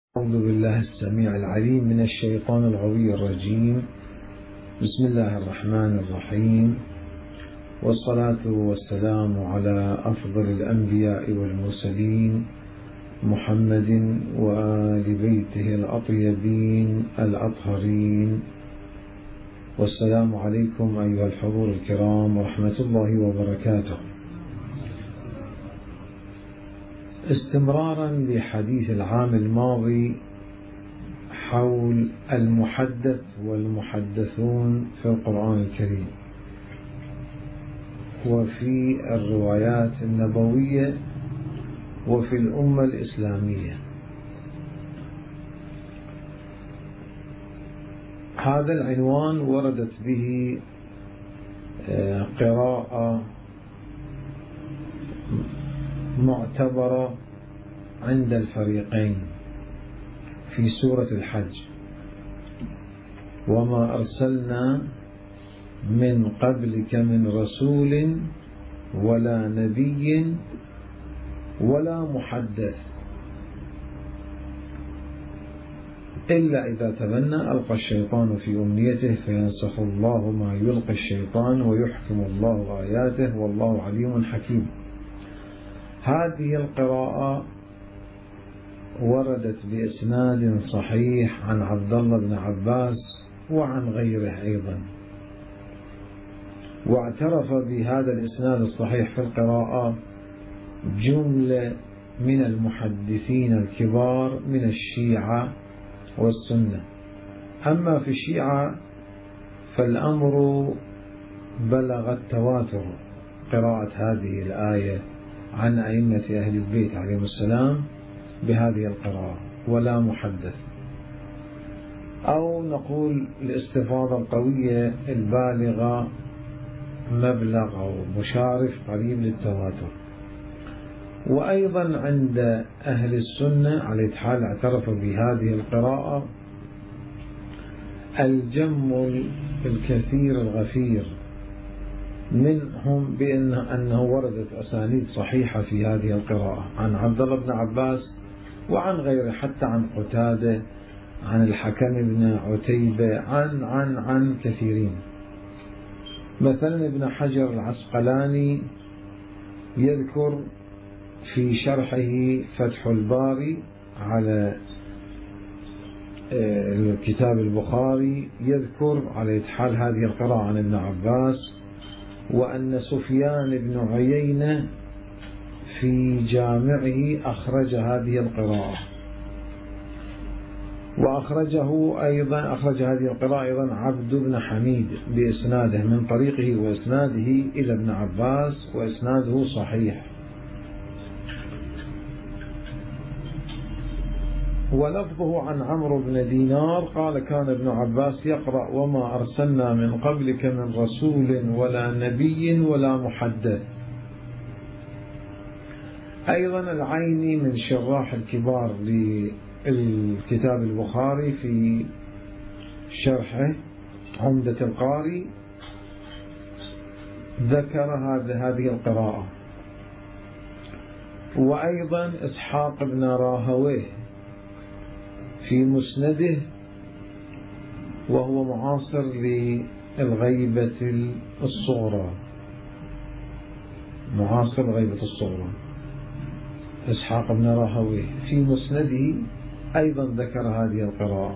أعوذ بالله السميع العليم من الشيطان الغوي الرجيم. بسم الله الرحمن الرحيم، والصلاة والسلام على أفضل الأنبياء والمرسلين محمد وآل بيته الأطيبين الأطهرين. والسلام عليكم أيها الحضور الكرام ورحمة الله وبركاته. استمرارا بحديث العام الماضي حول المحدث والمحدثون في القرآن الكريم وفي الروايات النبوية وفي الأمة الإسلامية. هذا العنوان وردت به قراءة معتبرة عند الفريقين في سورة الحج: وما أرسلنا من قبلك من رسول ولا نبي ولا محدث إلا إذا تمنى ألقى الشيطان في أمنيته فينسخ الله ما يلقي الشيطان ويحكم الله آياته والله عليم حكيم. هذه القراءة وردت بإسناد صحيح عن عبد الله بن عباس وعن غيره أيضا، واعترف بهذا الإسناد الصحيح في القراءة جملة من المحدثين الكبار من الشيعة والسنة. أما في الشيعة فالأمر بلغ التواتر قراءة هذه الآية عن أئمة أهل البيت عليهم السلام بهذه القراءة: ولا محدث، أو نقول الاستفاضة القوية البالغة مبلغ أو مشارف قريب للتواتر. وأيضا عند أهل السنة على الحال اعترف بهذه القراءة الجم الكثير الغفير منهم بأنه وردت أسانيد صحيحة في هذه القراءة عن عبد الله بن عباس وعن غيره، حتى عن قتادة، عن الحكم بن عتيبة، عن كثيرين. مثلا ابن حجر العسقلاني يذكر في شرحه فتح الباري على الكتاب البخاري، يذكر على حال هذه القراءة عن ابن عباس، وأن سفيان بن عيينة في جامعه أخرج هذه القراءة، أخرج هذه القراءة أيضا عبد بن حميد بإسناده من طريقه وإسناده إلى ابن عباس، وإسناده صحيح. ولفظه عن عمرو بن دينار قال: كان ابن عباس يقرأ: وما أرسلنا من قبلك من رسول ولا نبي ولا محدث. أيضا العيني من شراح الكبار للكتاب البخاري في شرحه عمدة القاري ذكر هذه القراءة. وأيضا إسحاق بن راهويه في مسنده، وهو معاصر للغيبة الصغرى، إسحاق بن راهويه في مسنده أيضا ذكر هذه القراءة.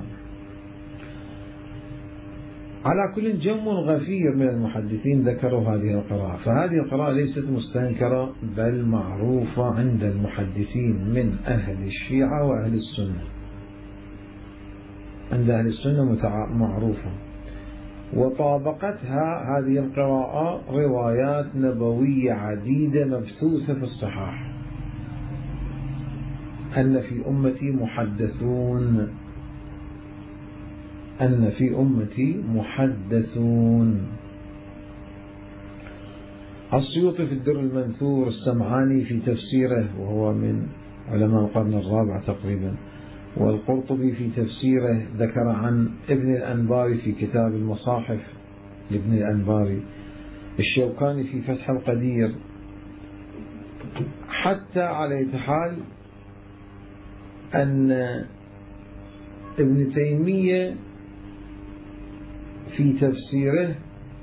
على كل جم غفير من المحدثين ذكروا هذه القراءة، فهذه القراءة ليست مستنكرة بل معروفة عند المحدثين من أهل الشيعة وأهل السنة. عند أهل السنة معروفة، وطابقتها هذه القراءة روايات نبوية عديدة مبثوثة في الصحاح أن في أمتي محدثون. السيوطي في الدر المنثور، السمعاني في تفسيره وهو من علماء القرن الرابع تقريبا، والقرطبي في تفسيره ذكر عن ابن الأنباري في كتاب المصاحف لابن الأنباري، الشوكاني في فتح القدير، حتى على حال أن ابن تيمية في تفسيره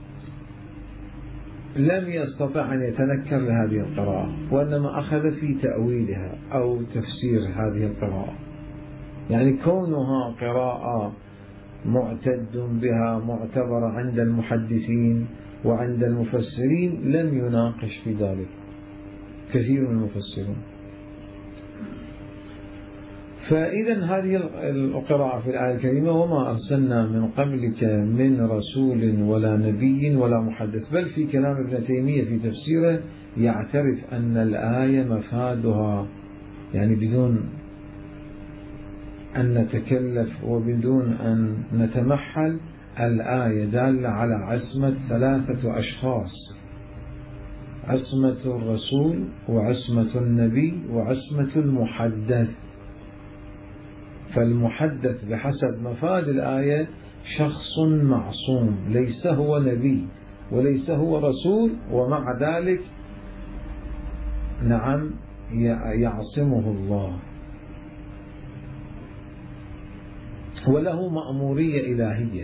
لم يستطع أن يتنكر لهذه القراءة، وإنما أخذ في تأويلها أو تفسير هذه القراءة. يعني كونها قراءة معتد بها معتبرة عند المحدثين وعند المفسرين لم يناقش في ذلك كثير من المفسرين. فإذا هذه القراءة في الآية الكريمة: وما أرسلنا من قبلك من رسول ولا نبي ولا محدث. بل في كلام ابن تيمية في تفسيره يعترف أن الآية مفادها، يعني بدون أن نتكلف وبدون أن نتمحل، الآية دالة على عصمة 3 أشخاص: عصمة الرسول وعصمة النبي وعصمة المحدث. فالمحدث بحسب مفاد الآية شخص معصوم، ليس هو نبي وليس هو رسول، ومع ذلك نعم يعصمه الله، وله مأمورية إلهية،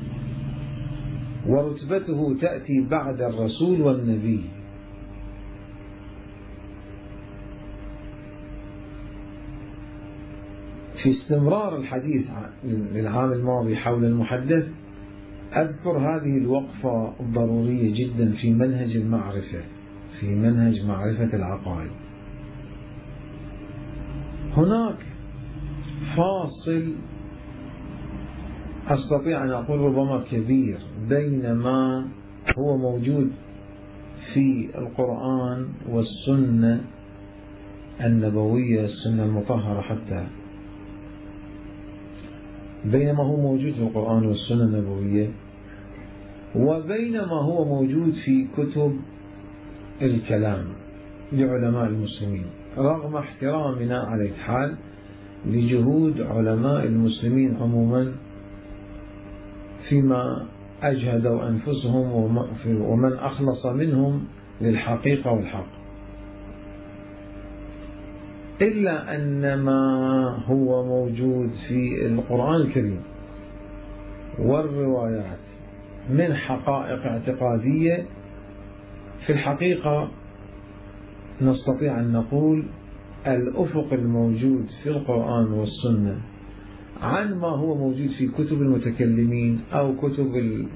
ورتبته تأتي بعد الرسول والنبي. في استمرار الحديث للعام الماضي حول المحدث، أذكر هذه الوقفة الضرورية جدا في منهج المعرفة، في منهج معرفة العقائد. هناك فاصل أستطيع أن أقول ربما كبير بين ما هو موجود في القرآن والسنة النبوية، السنة المطهرة حتى، بين ما هو موجود في القرآن والسنة النبوية وبين ما هو موجود في كتب الكلام لعلماء المسلمين، رغم احترامنا على الحال لجهود علماء المسلمين عموما فيما أجهدوا أنفسهم ومن أخلص منهم للحقيقة والحق. إلا أن ما هو موجود في القرآن الكريم والروايات من حقائق اعتقادية، في الحقيقة نستطيع أن نقول الأفق الموجود في القرآن والسنة عن ما هو موجود في كتب المتكلمين أو كتب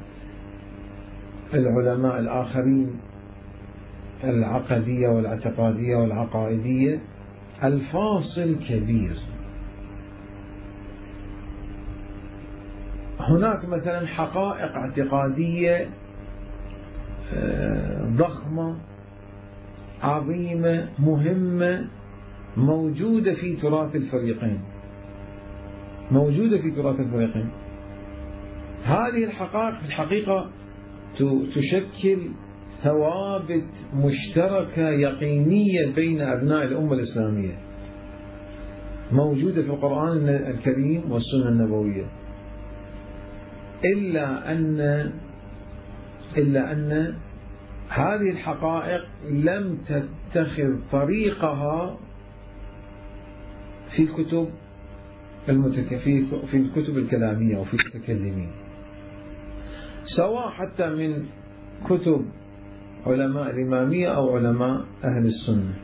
العلماء الآخرين العقدية والاعتقادية والعقائدية، الفاصل كبير. هناك مثلا حقائق اعتقادية ضخمة عظيمة مهمة موجودة في تراث الفريقين، هذه الحقائق في الحقيقة تشكل ثوابت مشتركة يقينية بين أبناء الأمة الإسلامية، موجودة في القرآن الكريم والسنة النبوية. إلا أن هذه الحقائق لم تتخذ طريقها في الكتب الكلامية وفي المتكلمين، سواء حتى من كتب علماء الإمامية أو علماء أهل السنة.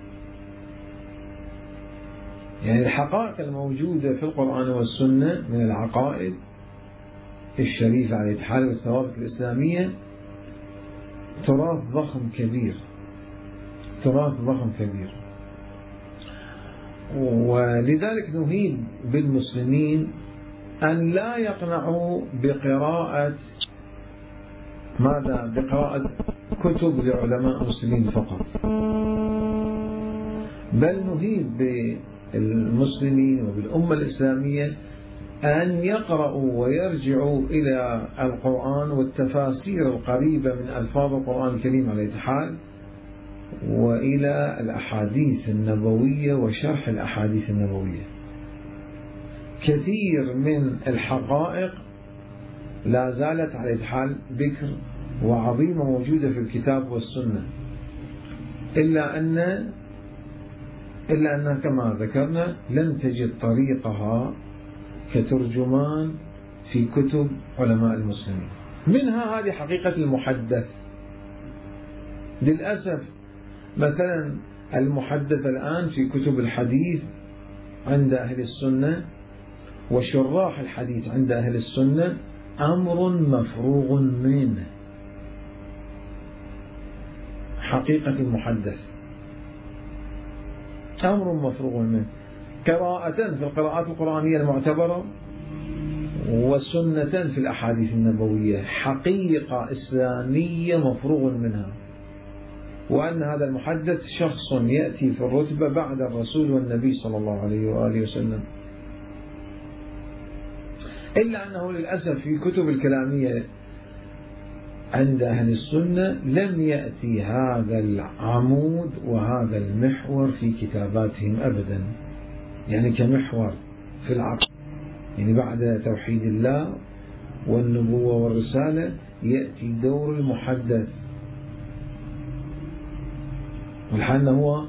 يعني الحقائق الموجودة في القرآن والسنة من العقائد الشريفة على الحال والثوابت الإسلامية تراث ضخم كبير، ولذلك نهيب بالمسلمين أن لا يقنعوا بقراءة كتب لعلماء المسلمين فقط، بل نهيب بالمسلمين وبالأمة الإسلامية أن يقرأوا ويرجعوا إلى القرآن والتفاسير القريبة من ألفاظ القرآن الكريم على الحال، وإلى الأحاديث النبوية وشرح الأحاديث النبوية. كثير من الحقائق لا زالت على الحال بكر وعظيمة موجودة في الكتاب والسنة، إلا أن كما ذكرنا لن تجد طريقها كترجمان في كتب علماء المسلمين. منها هذه حقيقة المحدث. للأسف مثلا المحدث الآن في كتب الحديث عند أهل السنة وشراح الحديث عند أهل السنة أمر مفروغ منه. حقيقة المحدث أمر مفروغ منه، قراءة في القراءات القرآنية المعتبرة وسنة في الأحاديث النبوية، حقيقة إسلامية مفروغ منها، وأن هذا المحدث شخص يأتي في الرتبة بعد الرسول والنبي صلى الله عليه وآله وسلم. إلا أنه للأسف في كتب الكلامية عند أهل السنة لم يأتي هذا العمود وهذا المحور في كتاباتهم أبدا، يعني كمحور في العقل، يعني بعد توحيد الله والنبوة والرسالة يأتي دور المحدث، والحال هو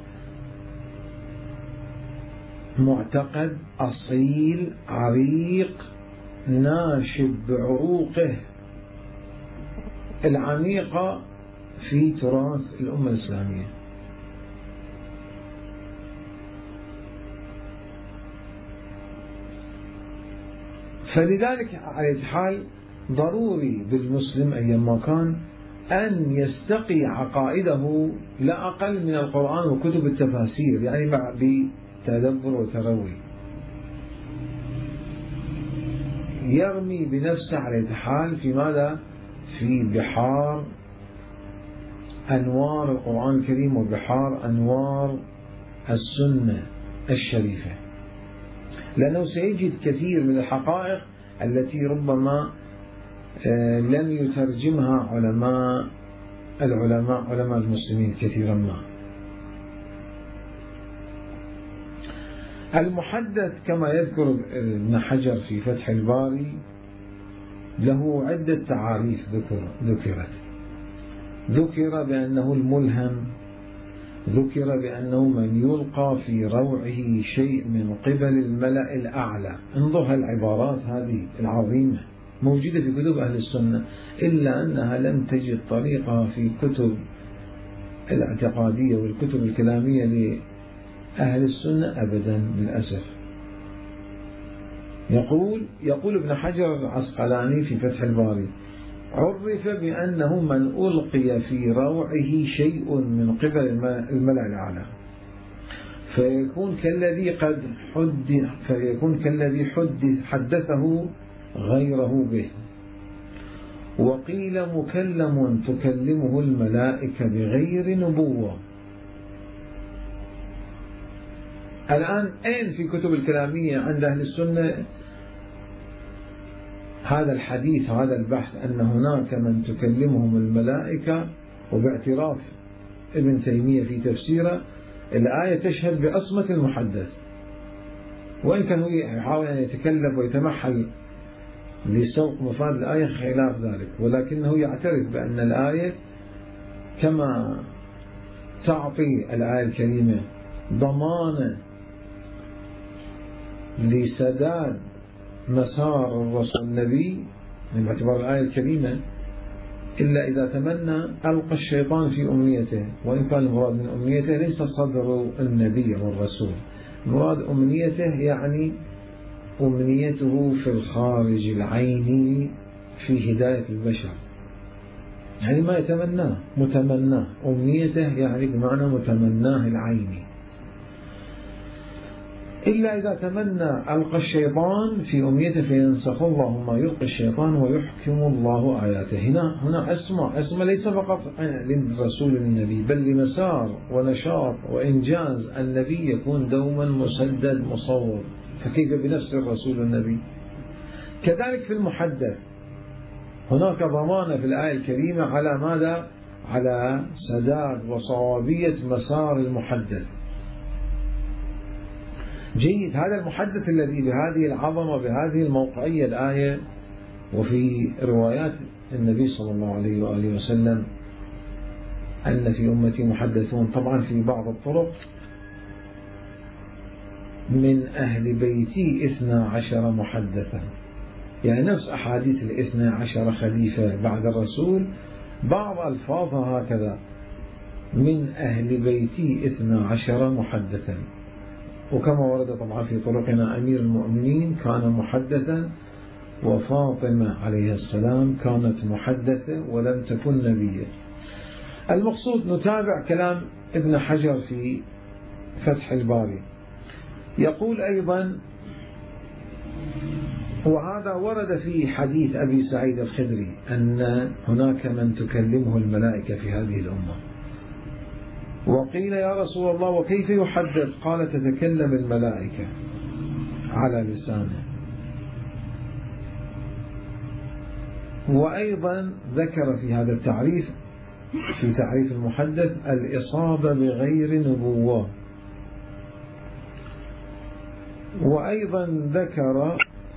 معتقد أصيل عريق ناشب بعروقه العميقة في تراث الأمة الإسلامية. فلذلك على الحال ضروري بالمسلم أيما كان أن يستقي عقائده لا أقل من القرآن وكتب التفاسير، يعني بتدبر وتروي، يرمي بنفسه على الحال في ماذا؟ في بحار أنوار القرآن الكريم وبحار أنوار السنة الشريفة، لأنه سيجد كثير من الحقائق التي ربما لم يترجمها علماء المسلمين كثيرا ما. المحدث كما يذكر ابن حجر في فتح الباري له عدة تعاريف ذكر بأنه الملهم، ذكر بأنه من يلقى في روعه شيء من قبل الملأ الأعلى. انظر العبارات هذه العظيمة موجودة في كتب أهل السنة، إلا أنها لم تجد طريقها في كتب الاعتقادية والكتب الكلامية لأهل السنة أبدا للأسف. يقول ابن حجر العسقلاني في فتح الباري: عرف بأنه من ألقي في روعه شيء من قبل الملأ الأعلى، فيكون كالذي حدثه غيره به، وقيل مكلم تكلمه الملائكة بغير نبوة. الآن أين في كتب الكلامية عند أهل السنة هذا الحديث وهذا البحث أن هناك من تكلمهم الملائكة؟ وباعتراف ابن تيمية في تفسيره الآية تشهد بأصمة المحدث، وإن كان هو يحاول أن يتكلف ويتمحل لسوق مفاد الآية خلاف ذلك، ولكنه يعترف بأن الآية كما تعطي الآية الكريمة ضمانة لسداد مسار الرسول النبي من اعتبار الآية الكريمة، إلا إذا تمنى ألقى الشيطان في أمنيته، وإن كان المراد من أمنيته ليس صدر النبي والرسول، المراد أمنيته يعني أمنيته في الخارج العيني في هداية البشر، يعني ما يتمناه متمناه، أمنيته يعني بمعنى متمناه العيني، إلا إذا تمنى ألقى الشيطان في أمنيته فينسخ الله ما يلقي الشيطان ويحكم الله آياته. هنا أسمى ليس فقط للرسول النبي، بل لمسار ونشاط وإنجاز النبي يكون دوما مسدد مصور، فكيف بنفس الرسول النبي؟ كذلك في المحدث هناك ضمانة في الآية الكريمة على ماذا؟ على سداد وصوابية مسار المحدث. جيد، هذا المحدث الذي بهذه العظمة وبهذه الموقعية الآية وفي روايات النبي صلى الله عليه وآله وسلم أن في أمتي محدثون، طبعا في بعض الطرق من أهل بيتي 12 محدثا، يعني نفس أحاديث 12 خليفة بعد الرسول بعض ألفاظها هكذا، من أهل بيتي 12 محدثا. وكما ورد طبعا في طرقنا أمير المؤمنين كان محدثا، وفاطمة عليه السلام كانت محدثة ولم تكن نبية. المقصود نتابع كلام ابن حجر في فتح الباري، يقول أيضا: وهذا ورد في حديث أبي سعيد الخدري أن هناك من تكلمه الملائكة في هذه الأمة، وقيل: يا رسول الله وكيف يحدث؟ قال: تتكلم الملائكة على لسانه. وأيضا ذكر في هذا التعريف، في تعريف المحدث، الإصابة بغير نبوة. وأيضا ذكر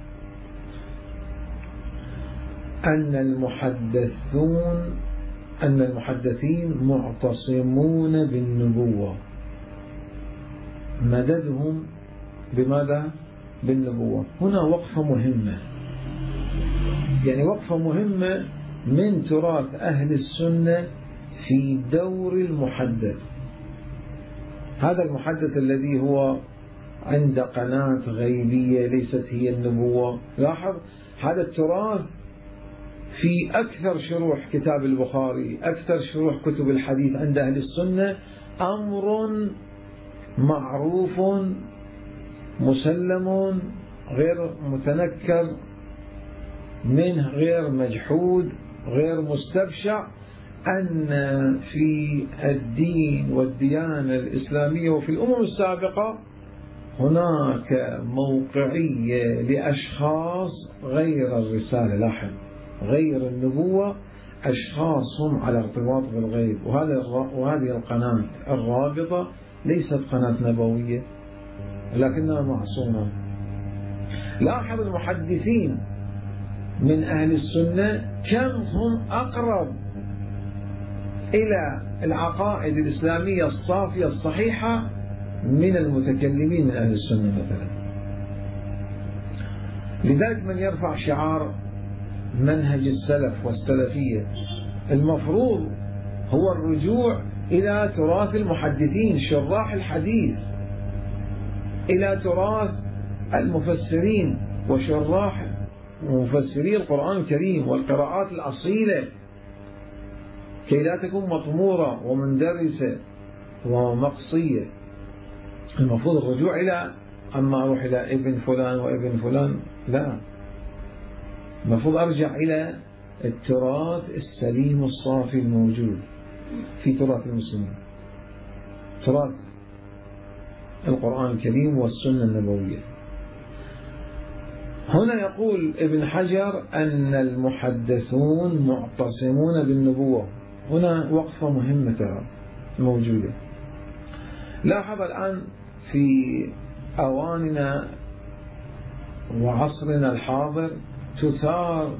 أن المحدثين معتصمون بالنبوة، مددهم بماذا؟ بالنبوة. هنا وقفة مهمة، يعني وقفة مهمة من تراث أهل السنة في دور المحدث. هذا المحدث الذي هو عند قناة غيبية ليست هي النبوة، لاحظ هذا التراث في أكثر شروح كتاب البخاري، أكثر شروح كتب الحديث عند أهل السنة أمر معروف مسلم غير متنكر منه، غير مجحود، غير مستبشع، أن في الدين والديانة الإسلامية وفي الأمم السابقة هناك موقعية لأشخاص غير الرسالة، لاحظ غير النبوة، أشخاص هم على ارتباط بالغيب. وهذه القناة الرابطة ليست قناة نبوية لكنها معصومة. لاحظ المحدثين من أهل السنة كم هم أقرب إلى العقائد الإسلامية الصافية الصحيحة من المتكلمين من أهل السنة مثلا. لذلك من يرفع شعار منهج السلف والسلفية المفروض هو الرجوع إلى تراث المحدثين شراح الحديث، إلى تراث المفسرين وشراح مفسري القرآن الكريم والقراءات الأصيلة، كي لا تكون مطمورة ومندرسة ومقصية. المفروض الرجوع إلى، أما أروح إلى ابن فلان وابن فلان، لا، المفروض أرجع إلى التراث السليم الصافي الموجود في تراث المسلمين، تراث القرآن الكريم والسنة النبوية. هنا يقول ابن حجر أن المحدثون معتصمون بالنبوة. هنا وقفة مهمة موجودة. لاحظ الآن في أواننا وعصرنا الحاضر تثار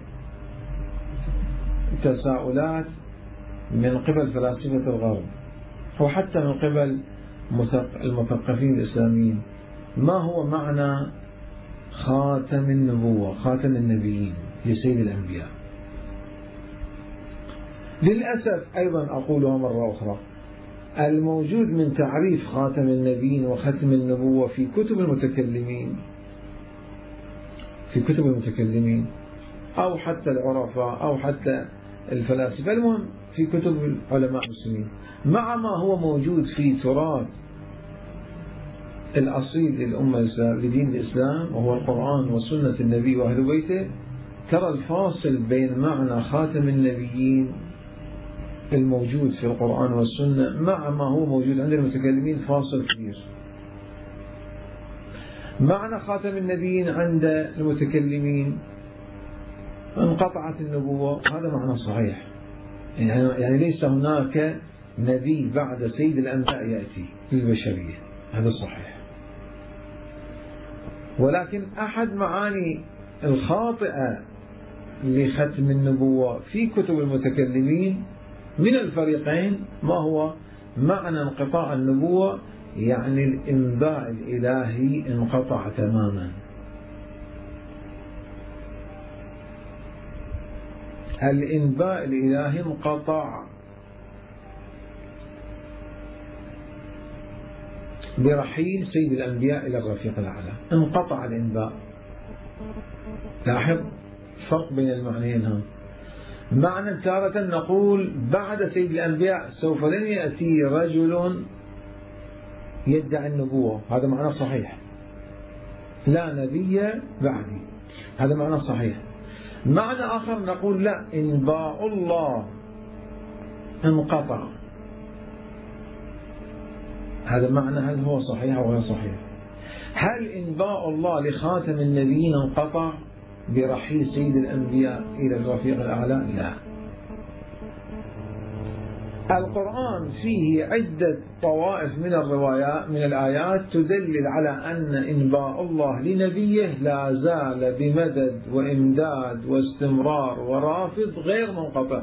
تساؤلات من قبل فلاسفة الغرب وحتى من قبل المثقفين الإسلاميين: ما هو معنى خاتم النبوة، خاتم النبيين لسيد الأنبياء؟ للأسف أيضا أقولها مرة أخرى، الموجود من تعريف خاتم النبيين وختم النبوة في كتب المتكلمين أو حتى العرفاء أو حتى الفلاسفة، المهم في كتب علماء المسلمين، مع ما هو موجود في تراث الأصيل للأمة لدين الإسلام وهو القرآن وسنة النبي وأهل بيته، ترى الفاصل بين معنى خاتم النبيين الموجود في القرآن والسنة مع ما هو موجود عند المتكلمين فاصل كبير. معنى خاتم النبيين عند المتكلمين انقطعت النبوة، هذا معنى صحيح، يعني ليس هناك نبي بعد سيد الأنبياء يأتي للبشرية، هذا صحيح. ولكن أحد معاني الخاطئة لختم النبوة في كتب المتكلمين من الفريقين ما هو معنى انقطاع النبوة يعني الإنباء الإلهي انقطع تماما. الإنباء الإلهي انقطع برحيل سيد الأنبياء إلى الرفيق الأعلى، انقطع الإنباء. لاحظ فرق بين المعنيين هنا. معنى تارة نقول بعد سيد الأنبياء سوف لن يأتي رجل يدعي النبوة، هذا معنى صحيح، لا نبي بعدي، هذا معنى صحيح. معنى آخر نقول لا، إنباء الله انقطع، هذا معنى. هل هو صحيح أو غير صحيح؟ هل إنباء الله لخاتم النبيين انقطع برحيل سيد الأنبياء إلى الرفيق الأعلى؟ لا. القرآن فيه عدة طوائف من الروايات من الآيات تدلل على أن إنباء الله لنبيه لا زال بمدد وإمداد واستمرار ورافض غير منقطع.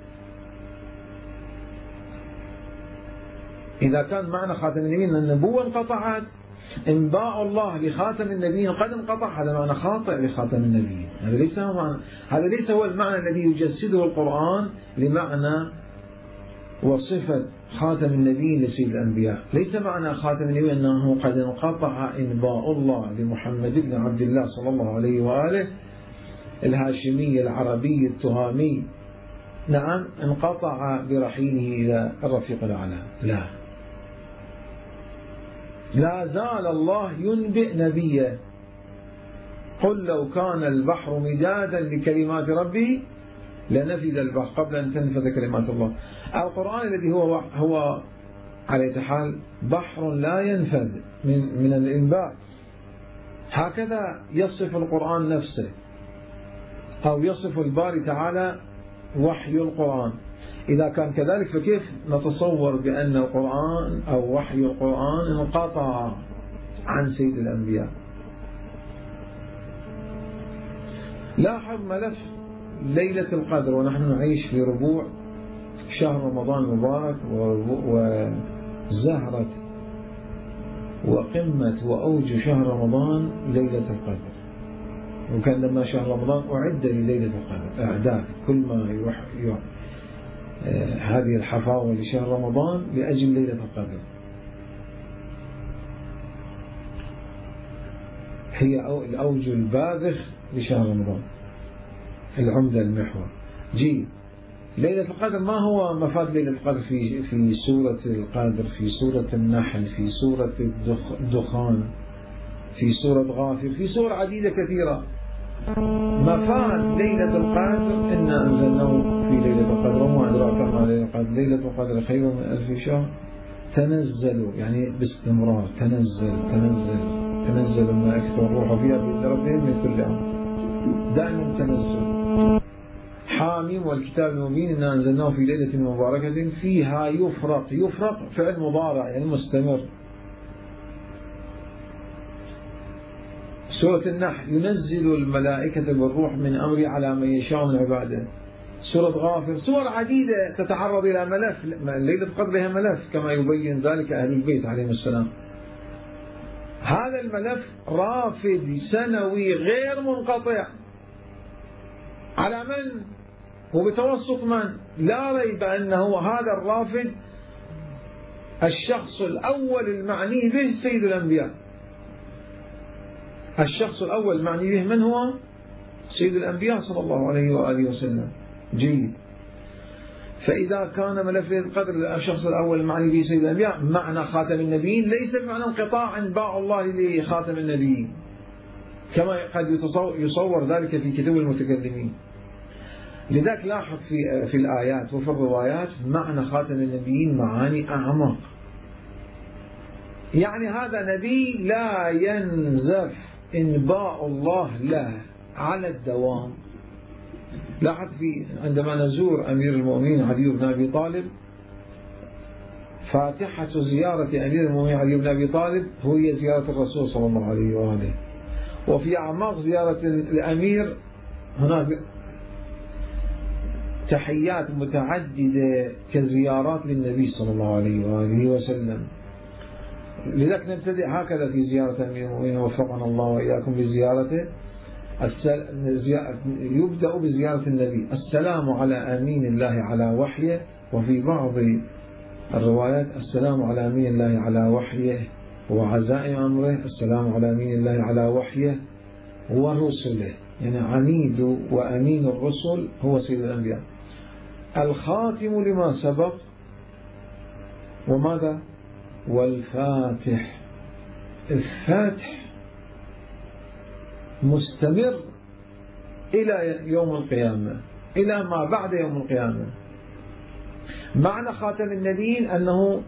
إذا كان معنى خاتم النبيين أن النبوة انقطعت، إنباء الله لخاتم النبيين قد انقطع، هذا معنى خاطئ لخاتم النبيين. هذا ليس هو المعنى الذي يجسده القرآن لمعنى وصفة خاتم النبيين لسيد الأنبياء. ليس معنى خاتم النبيين أنه قد انقطع إنباء الله لمحمد بن عبد الله صلى الله عليه وآله الهاشمي العربي التهامي، نعم، انقطع برحيله إلى الرفيق الأعلى. لا، لا زال الله ينبئ نبيه. قل لو كان البحر مدادا لكلمات ربي لنفذ البحر قبل أن تنفذ كلمات الله. القرآن الذي هو على حال بحر لا ينفذ من الإنباء، هكذا يصف القرآن نفسه، أو يصف الباري تعالى وحي القرآن. إذا كان كذلك فكيف نتصور بأن القرآن أو وحي القرآن انقطع عن سيد الأنبياء؟ لاحظ ملف ليلة القدر ونحن نعيش في ربوع شهر رمضان المبارك وزهرة وقمة وأوج شهر رمضان ليلة القدر. وكان لما شهر رمضان أعد لليلة القدر إعداد، كل ما يروح هذه الحفاوة لشهر رمضان لأجل ليلة القدر. هي الأوج الباذخ لشهر رمضان، العمدة المحور. ليلة القدر ما هو مفاد ليلة القدر في سورة القدر، في سورة النحل، في سورة الدخان، في سورة غافر، في سور عديدة كثيرة. مفاد ليلة القدر إنا أنزلناه في ليلة القدر وما أدراك ما ليلة القدر، ليلة القدر خير من 1000 شهر. تنزل يعني باستمرار، تنزل الملائكة والروح فيها بإذن ربهم من كل أمر، دائما تنزل. حاميم والكتاب المبين إنا أنزلناه في ليلة مباركة فيها يفرق فعل مضارع يعني مستمر. سورة النحل ينزل الملائكة بالروح من أمره على من يشاء من عباده. سورة غافر، سور عديدة تتعرض إلى ملف ليلة القدر، لها ملف كما يبين ذلك أهل البيت عليهم السلام. هذا الملف رافد سنوي غير منقطع على من؟ وبتوسط من؟ لا ريب أنه هذا الرافد الشخص الأول المعني به سيد الأنبياء. الشخص الأول المعني به من هو؟ سيد الأنبياء صلى الله عليه وآله وسلم. جيد. فإذا كان ملف القدر الشخص الأول المعني به سيد الأنبياء، معنى خاتم النبيين ليس بمعنى انقطاع انباء الله لخاتم النبيين كما قد يصور ذلك في كتب المتكلمين. لذلك لاحظ في الآيات وفي الروايات معنى خاتم النبيين معاني أعمق. يعني هذا نبي لا ينزف إنباء الله له على الدوام. لاحظ عندما نزور أمير المؤمنين علي بن أبي طالب، فاتحة زيارة أمير المؤمنين علي بن أبي طالب هي زيارة الرسول صلى الله عليه وآله. وفي أعماق زيارة الأمير هناك تحيات متعددة كزيارات للنبي صلى الله عليه وآله وسلم. لذلك نبتدئ هكذا في زيارة أمير المؤمنين وفقنا الله وإياكم بزيارته. يبدأ بزيارة النبي، السلام على أمين الله على وحيه، وفي بعض الروايات السلام على أمين الله على وحيه وعزائم أمره، السلام على أمين الله على وحيه ورسله، يعني عنيد وأمين الرسل هو سيد الأنبياء، الخاتم لما سبق، وماذا؟ والفاتح. الفاتح مستمر إلى يوم القيامة، إلى ما بعد يوم القيامة. معنى خاتم النبيين أنه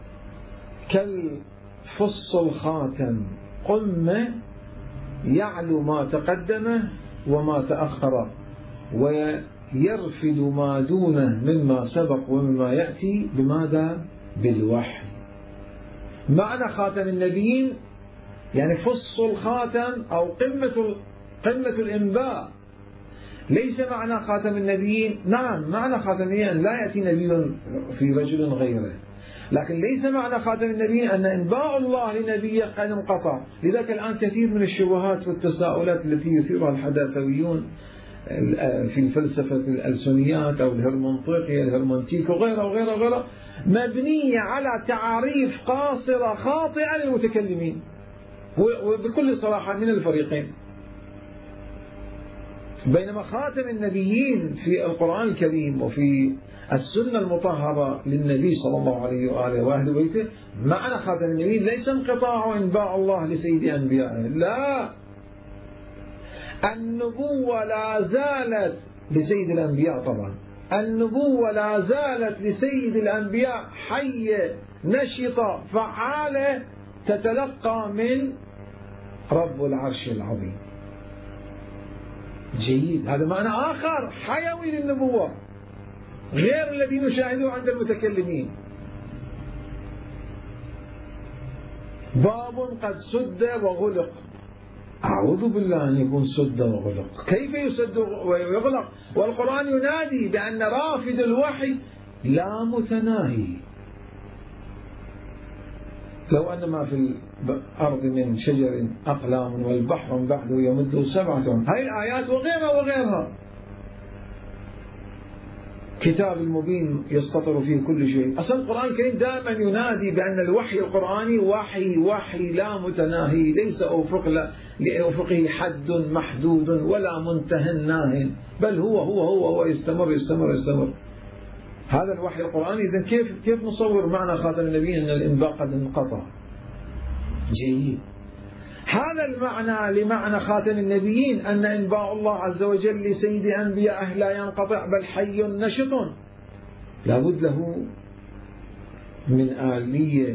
كالفص الخاتم، قمة يعلو ما تقدمه وما تأخر، ويرفد ما دونه مما سبق ومما يأتي بماذا؟ بالوحي. معنى خاتم النبيين يعني فص الخاتم أو قمة الإنباء. ليس معنى خاتم النبيين، نعم معنى خاتم النبيين لا يأتي نبي في رجل غيره، لكن ليس معنى خاتم النبيين أن إنباء الله لنبيه قد انقطع. لذلك الآن كثير من الشبهات والتساؤلات التي يثيرها الحداثويون في الفلسفة الألسنيات أو الهرمنطيقية الهرمنتيك وغيرها وغيرها وغيرها مبنية على تعريف قاصرة خاطئة للمتكلمين وبكل صراحة من الفريقين. بينما خاتم النبيين في القرآن الكريم وفي السنة المطهرة للنبي صلى الله عليه وآله وأهل بيته، معنى خاتم النبيين ليس انقطاع إنباء الله لسيد أنبيائه، لا، النبوة لا زالت لسيد الأنبياء، طبعا النبوة لا زالت لسيد الأنبياء حية نشطة فعالة تتلقى من رب العرش العظيم. جيد، هذا معنى آخر حيوي للنبوة غير الذي نشاهده عند المتكلمين. باب قد سد وغلق، أعوذ بالله أن يكون سد وغلق، كيف يسد ويغلق والقرآن ينادي بأن رافد الوحي لا متناهي. لو أن ما في الأرض من شجر أقلام والبحر بعده يمده 7، هاي الآيات وغيرها وغيرها. كتاب المبين يستطر فيه كل شيء. أصلا القرآن الكريم دائما ينادي بأن الوحي القرآني وحي لا متناهي، ليس لأفقه حد محدود ولا منتهى ناه، بل هو يستمر. هذا الوحي القرآني. إذن كيف نصور معنى خاتم النبيين أن الإنباء قد انقطع؟ جيد، هذا المعنى لمعنى خاتم النبيين أن إنباء الله عز وجل لسيد أنبيائه لا ينقطع بل حي نشط، لابد له من آلية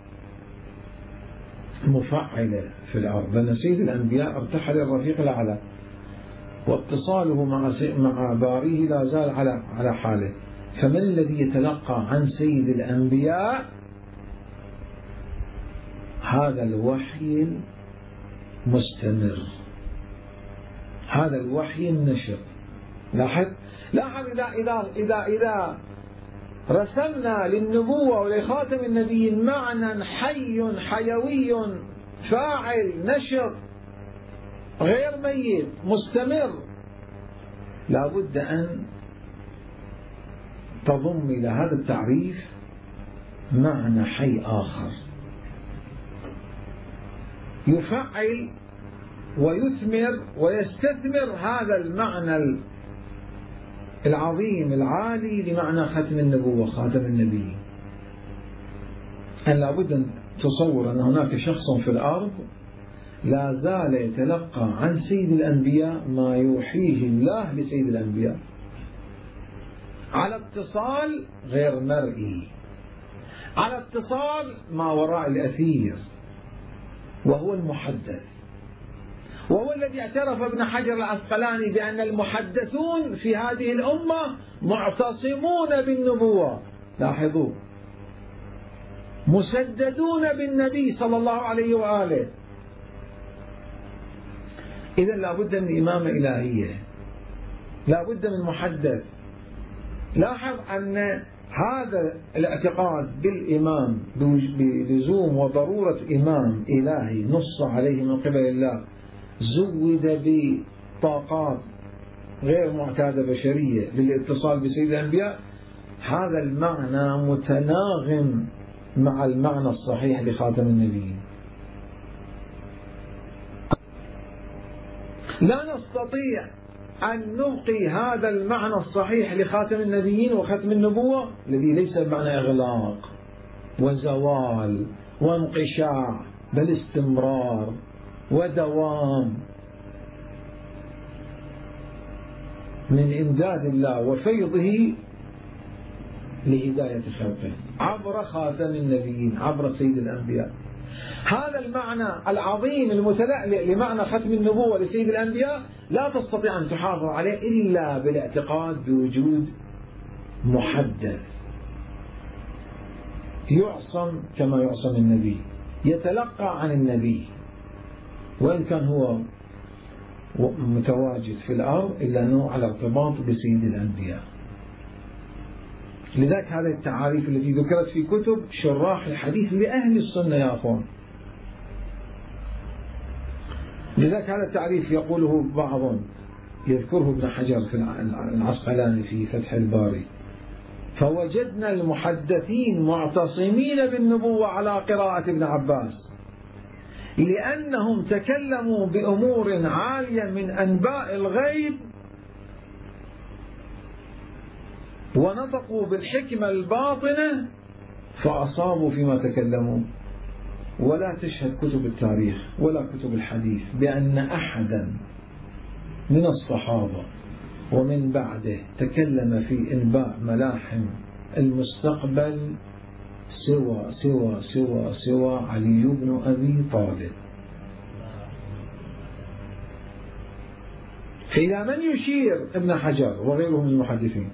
مفعلة في الأرض، لأن سيد الأنبياء ارتحل الرفيق الأعلى واتصاله مع باريه لا زال على حاله. فمن الذي يتلقى عن سيد الأنبياء؟ هذا الوحي المستمر، هذا الوحي النشط. لاحظ إذا رسمنا للنبوة ولخاتم النبيين معنى حيوي فاعل نشط غير ميت مستمر، لابد أن تضم إلى هذا التعريف معنى حي آخر يفعل ويثمر ويستثمر هذا المعنى العظيم العالي لمعنى ختم النبوة خاتم النبي. أن لابد أن تصور أن هناك شخص في الأرض لا زال يتلقى عن سيد الأنبياء ما يوحيه الله لسيد الأنبياء على اتصال غير مرئي، على اتصال ما وراء الأثير، وهو المحدث، وهو الذي اعترف ابن حجر العسقلاني بأن المحدثون في هذه الأمة معتصمون بالنبوة. لاحظوا، مسددون بالنبي صلى الله عليه وآله. إذن لابد من إمامة إلهية، لابد من محدث. لاحظ أن هذا الاعتقاد بالإمام بلزوم وضرورة إمام إلهي نص عليه من قبل الله، زود بطاقات غير معتادة بشرية للاتصال بسيد الأنبياء، هذا المعنى متناغم مع المعنى الصحيح لخاتم النبيين. لا نستطيع أن نبقي هذا المعنى الصحيح لخاتم النبيين وختم النبوة الذي ليس بمعنى إغلاق وزوال وانقشاع، بل استمرار ودوام من إمداد الله وفيضه لهداية خلقه عبر خاتم النبيين، عبر سيد الأنبياء. هذا المعنى العظيم المتلألئ لمعنى ختم النبوة لسيد الأنبياء لا تستطيع أن تحافظ عليه إلا بالاعتقاد بوجود محدث يعصم كما يعصم النبي، يتلقى عن النبي وإن كان هو متواجد في الأرض إلا أنه على ارتباط بسيد الأنبياء. لذلك هذه التعاريف التي ذكرت في كتب شراح الحديث لأهل السنة يا أخوان. لذلك هذا التعريف يقوله بعض، يذكره ابن حجر في العسقلاني في فتح الباري: فوجدنا المحدثين معتصمين بالنبوة على قراءة ابن عباس لأنهم تكلموا بأمور عالية من أنباء الغيب ونطقوا بالحكمة الباطنة فأصابوا فيما تكلموا. ولا تشهد كتب التاريخ ولا كتب الحديث بأن أحدا من الصحابة ومن بعده تكلم في إنباء ملاحم المستقبل سوى علي بن أبي طالب. فإلى من يشير ابن حجر وغيره من المحدثين؟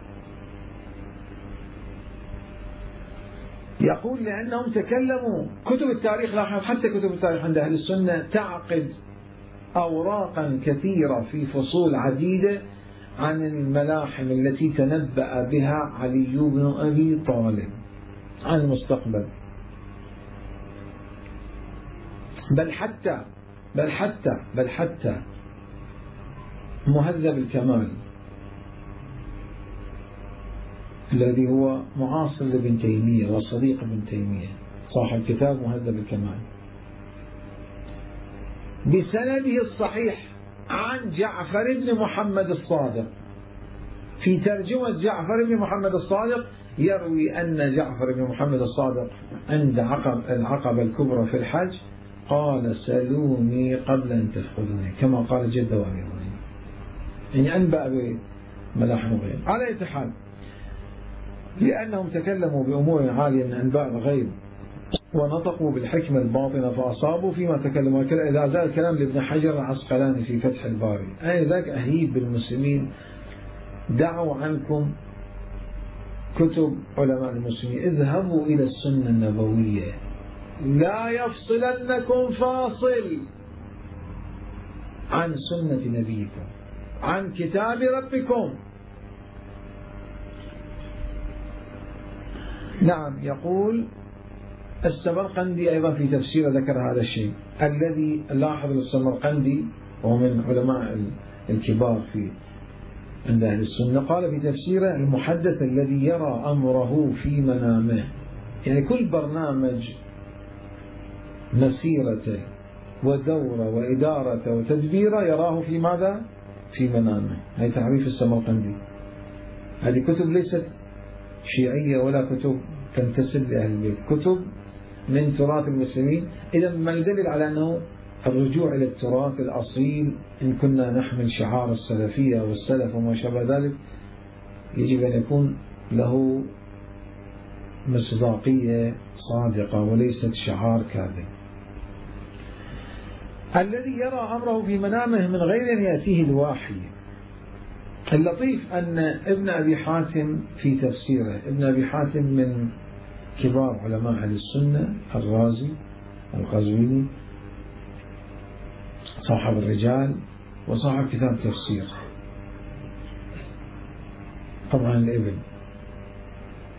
يقول لأنهم تكلموا. كتب التاريخ لاحظ حتى كتب التاريخ عند أهل السنة تعقد أوراقا كثيرة في فصول عديدة عن الملاحم التي تنبأ بها علي بن أبي طالب عن المستقبل. بل حتى مهذب الكمال الذي هو معاصر لابن تيمية وصديق ابن تيمية، صاحب كتاب مهذب الكمال، بسنده الصحيح عن جعفر بن محمد الصادق، في ترجمة جعفر بن محمد الصادق يروي أن جعفر بن محمد الصادق عند العقبة الكبرى في الحج قال: سلوني قبل أن تفقدوني، كما قال جد وأميروني، يعني أنبأ بملاحم غير. على أي حال، لأنهم تكلموا بأمور عالية من أنباء الغيب ونطقوا بالحكمة الباطنة فأصابوا فيما تكلموا. إذا زال الكلام لابن حجر العسقلاني في فتح الباري. أي ذاك أهيب بالمسلمين: دعوا عنكم كتب علماء المسلمين، اذهبوا إلى السنة النبوية، لا يفصلنكم فاصل عن سنة نبيكم، عن كتاب ربكم. نعم. يقول السمرقندي أيضا في تفسير ذكر هذا الشيء، الذي لاحظ السمرقندي وهو من علماء الكبار في عند أهل السنة، قال في تفسيره: المحدث الذي يرى أمره في منامه، يعني كل برنامج مسيرته ودوره وإدارته وتدبيره يراه في ماذا؟ في منامه. هذه تعريف السمرقندي. هذه كتب ليست شيعية ولا كتب تنتسب لأهل البيت، كتب من تراث المسلمين. إذا ما يدلل على أنه الرجوع إلى التراث الأصيل، إن كنا نحمل شعار السلفية والسلف وما شابه ذلك، يجب أن يكون له مصداقية صادقة وليست شعار كاذب. الذي يرى أمره في منامه من غير أن يأتيه الوحي. اللطيف أن ابن أبي حاتم في تفسيره، ابن أبي حاتم من كبار علماء أهل السنة، الرازي القزويني صاحب الرجال وصاحب كتاب تفسير، طبعا الابن.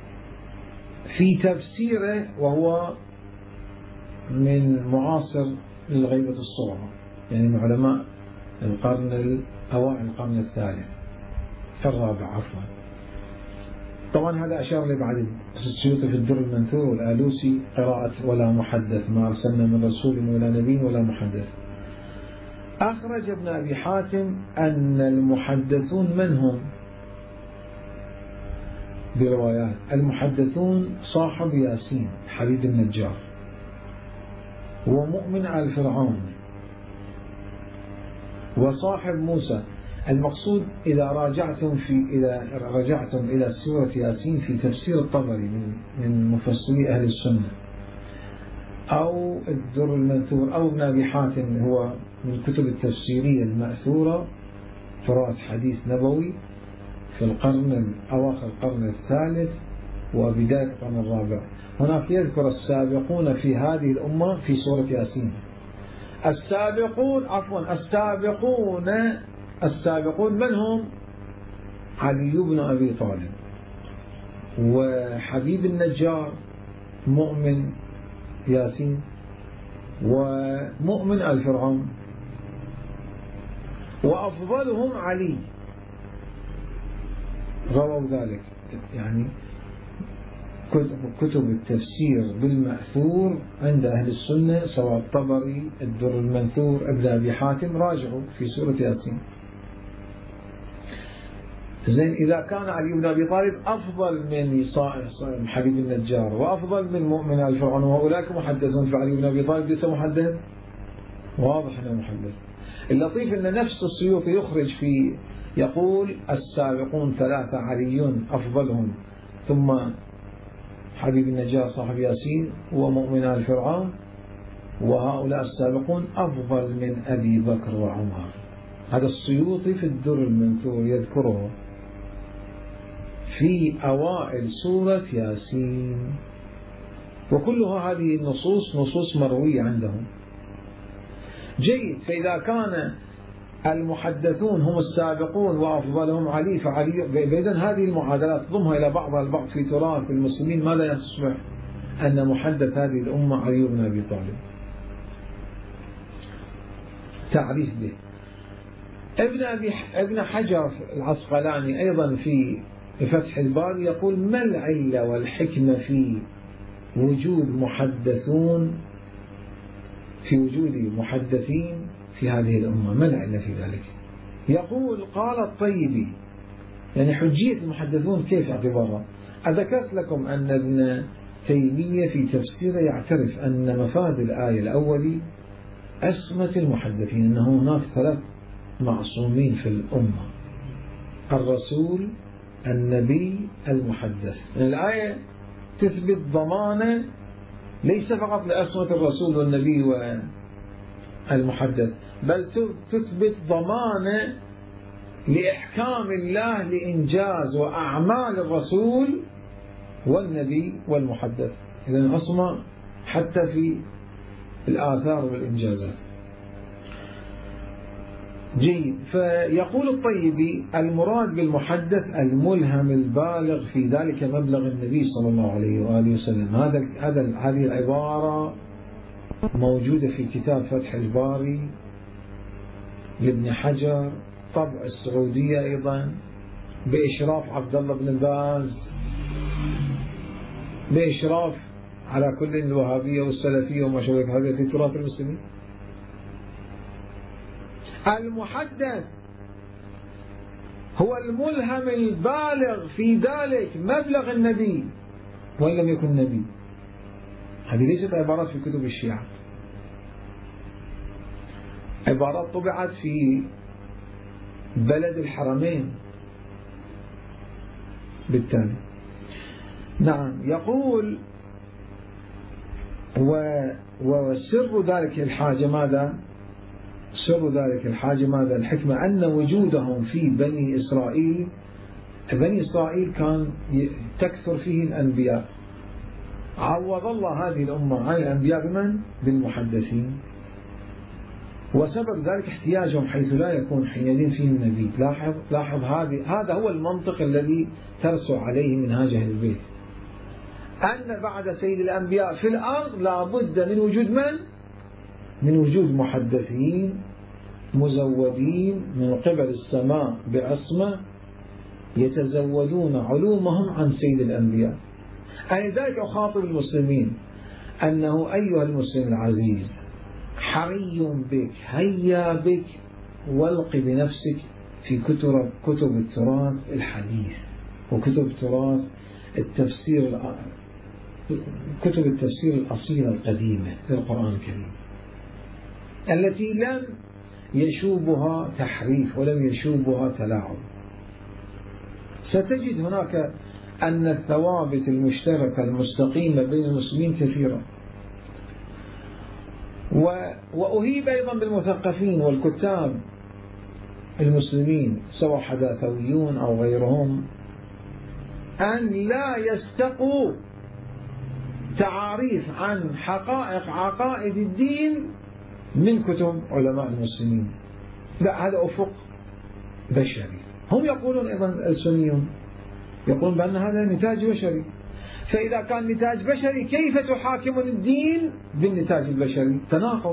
في تفسيره، وهو من معاصر للغيبة الصغرى، يعني من علماء أوائل القرن الثالث الرابع عفوا. طبعا هذا أشار لي بعد السيوطي في الدر المنثور والآلوسي قراءة ولا محدث، ما أرسلنا من رسول ولا نبي ولا محدث. أخرج ابن أبي حاتم أن المحدثون من هم بروايات. المحدثون صاحب ياسين حبيب النجار، ومؤمن آل فرعون، وصاحب موسى. المقصود إذا رجعتم إلى سورة ياسين في تفسير الطبري من مفسري أهل السنة، أو الدر المنثور، أو ابن أبي حاتم هو من الكتب التفسيرية المأثورة، تراث حديث نبوي في أواخر القرن الثالث وبداية القرن الرابع. هناك يذكر السابقون في هذه الأمة في سورة ياسين. السابقون من هم؟ علي بن أبي طالب، وحبيب النجار مؤمن ياسين، ومؤمن آل فرعون، وأفضلهم علي. رووا ذلك يعني كتب التفسير بالمأثور عند أهل السنة، سواء الطبري، الدر المنثور، ابن أبي حاتم، راجعوا في سورة ياسين. زين، إذا كان علي بن أبي طالب أفضل من حبيب النجار وأفضل من مؤمن آل فرعون، وأولئك محدثون، فعلي بن أبي طالب ليس محدث؟ واضح أنه محدث. اللطيف أن نفس السيوطي يخرج يقول السابقون ثلاثة، علي أفضلهم، ثم حبيب النجار صاحب ياسين، ومؤمن آل فرعون، وهؤلاء السابقون أفضل من أبي بكر وعمر. هذا السيوطي في الدر المنثور يذكره في أوائل سورة ياسين، وكلها هذه النصوص نصوص مروية عندهم. جيد، فإذا كان المحدثون هم السابقون وأفضلهم علي، فإذن هذه المعادلات ضمها إلى بعضها البعض في تراث المسلمين، ماذا يصبح؟ أن محدث هذه الأمة علي بن أبي طالب. تعريف به ابن حجر العسقلاني أيضا في فتح الباري يقول: ما العلة والحكمة في وجود محدثين في هذه الأمة؟ ما العلة في ذلك؟ يقول: قال الطيبي، يعني حجية المحدثون كيف اعتبارها؟ أذكرت لكم أن ابن تيمية في تفسيره يعترف أن مفاد الآية الأولي عصمة المحدثين، أنه هناك ثلاث معصومين في الأمة: الرسول، النبي، المحدث. الآية تثبت ضمانة ليس فقط لعصمة الرسول والنبي والمحدث، بل تثبت ضمانة لإحكام الله لإنجاز وأعمال الرسول والنبي والمحدث. إذن عصمة حتى في الآثار والإنجازات. جيد، فيقول الطيبي: المراد بالمحدث الملهم البالغ في ذلك مبلغ النبي صلى الله عليه وآله وسلم. هذه العبارة موجودة في كتاب فتح الباري لابن حجر، طبع السعودية أيضا، بإشراف عبد الله بن باز، بإشراف على كل الوهابية والسلفية وما شابه هذا في تراث المسلمين. المحدث هو الملهم البالغ في ذلك مبلغ النبي وإن لم يكن نبي. هذه ليست عبارات في كتب الشيعة، عبارات طبعت في بلد الحرمين بالتالي. نعم، يقول: وسر ذلك الحاجة ماذا؟ الحكمة أن وجودهم في بني إسرائيل كان تكثر فيه الأنبياء، عوض الله هذه الأمة عن الأنبياء بمن؟ بالمحدثين، وسبب ذلك احتياجهم حيث لا يكون حينئذ فيه النبي. لاحظ هذا هو المنطق الذي ترسو عليه منهاج أهل البيت. أن بعد سيد الأنبياء في الأرض لا بد من وجود من؟ من وجود محدثين مزودين من قبل السماء بعصمة يتزودون علومهم عن سيد الأنبياء. أنا ذلك أخاطب المسلمين أنه أيها المسلم العزيز حري بك، هيا بك والق بنفسك في كتب التراث الحديث وكتب تراث التفسير، كتب التفسير الأصيلة القديمة للقرآن الكريم التي لم يشوبها تحريف ولم يشوبها تلاعب. ستجد هناك أن الثوابت المشتركة المستقيمة بين المسلمين كثيرة، وأهيب أيضا بالمثقفين والكتاب المسلمين سواء حداثويون أو غيرهم أن لا يستقوا تعاريف عن حقائق عقائد الدين من كتب علماء المسلمين. لا، هذا أفق بشري. هم يقولون أيضا السنيون يقولون بأن هذا نتاج بشري، فإذا كان نتاج بشري كيف تحاكمون الدين بالنتاج البشري؟ تناقض.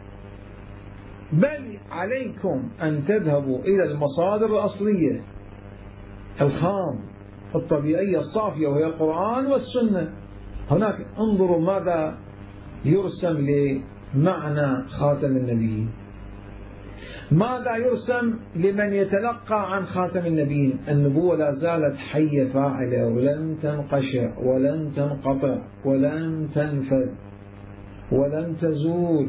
بل عليكم أن تذهبوا إلى المصادر الأصلية الخام الطبيعية الصافية وهي القرآن والسنة. هناك انظروا ماذا يرسم لمعنى خاتم النبيين، ماذا يرسم لمن يتلقى عن خاتم النبيين. النبوة لا زالت حية فاعلة ولن تنقشع ولن تنقطع ولن تنفذ ولن تزول